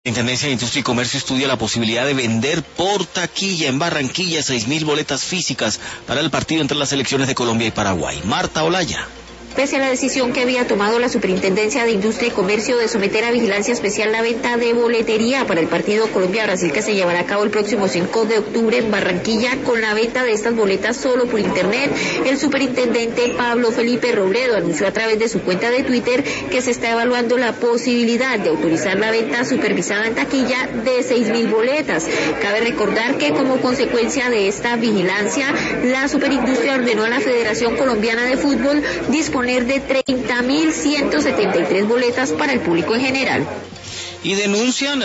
Intendencia de Industria y Comercio estudia la posibilidad de vender por taquilla en Barranquilla 6.000 boletas físicas para el partido entre las selecciones de Colombia y Paraguay. Marta Olaya. Pese a la decisión que había tomado la Superintendencia de Industria y Comercio de someter a vigilancia especial la venta de boletería para el partido Colombia-Brasil que se llevará a cabo el próximo 5 de octubre en Barranquilla, con la venta de estas boletas solo por internet, el superintendente Pablo Felipe Robledo anunció a través de su cuenta de Twitter que se está evaluando la posibilidad de autorizar la venta supervisada en taquilla de 6.000 boletas. Cabe recordar que como consecuencia de esta vigilancia, la Superindustria ordenó a la Federación Colombiana de Fútbol disponer de 30.173 boletas para el público en general. Y denuncian